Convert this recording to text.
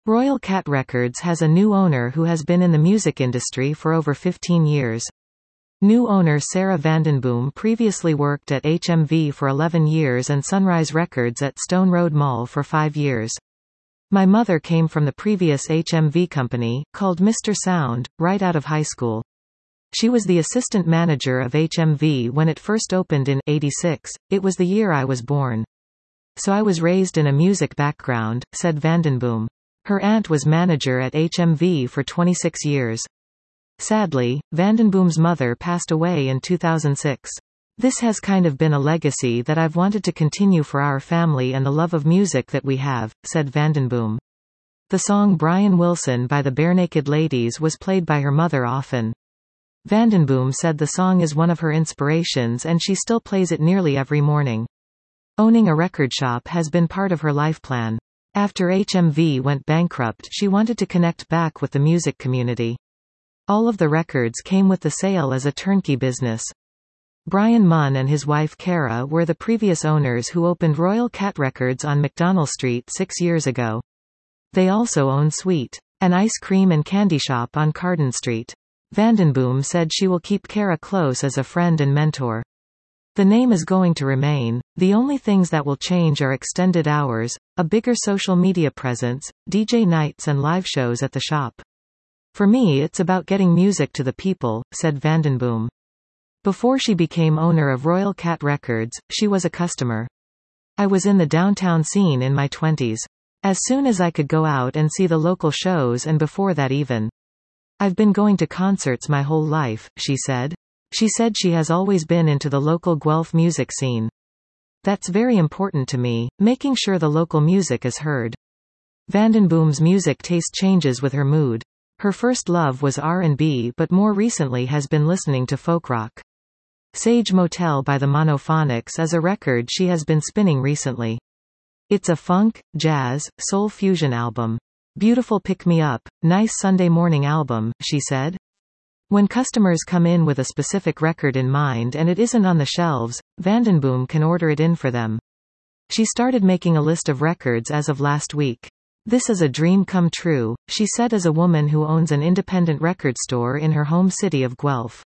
Royal Cat Records has a new owner who has been in the music industry for over 15 years. New owner Sarah Vandenboom previously worked at HMV for 11 years and Sunrise Records at Stone Road Mall for 5 years. My mother came from the previous HMV company, called Mr. Sound, right out of high school. She was the assistant manager of HMV when it first opened in '86. It was the year I was born. So I was raised in a music background, said Vandenboom. Her aunt was manager at HMV for 26 years. Sadly, Vandenboom's mother passed away in 2006. This has kind of been a legacy that I've wanted to continue for our family and the love of music that we have, said Vandenboom. The song Brian Wilson by the Barenaked Ladies was played by her mother often. Vandenboom said the song is one of her inspirations and she still plays it nearly every morning. Owning a record shop has been part of her life plan. After HMV went bankrupt, she wanted to connect back with the music community. All of the records came with the sale as a turnkey business. Brian Munn and his wife Cara were the previous owners who opened Royal Cat Records on McDonnell Street 6 years ago. They also own Sweet, an ice cream and candy shop on Carden Street. Vandenboom said she will keep Cara close as a friend and mentor. The name is going to remain. The only things that will change are extended hours, a bigger social media presence, DJ nights and live shows at the shop. For me it's about getting music to the people, said Vandenboom. Before she became owner of Royal Cat Records, she was a customer. I was in the downtown scene in my 20s. As soon as I could go out and see the local shows and before that even. I've been going to concerts my whole life, she said. She said she has always been into the local Guelph music scene. That's very important to me, making sure the local music is heard. Vandenboom's music taste changes with her mood. Her first love was R&B but more recently has been listening to folk rock. Sage Motel by the Monophonics is a record she has been spinning recently. It's a funk, jazz, soul fusion album. Beautiful pick-me-up, nice Sunday morning album, she said. When customers come in with a specific record in mind and it isn't on the shelves, Vandenboom can order it in for them. She started making a list of records as of last week. This is a dream come true, she said as a woman who owns an independent record store in her home city of Guelph.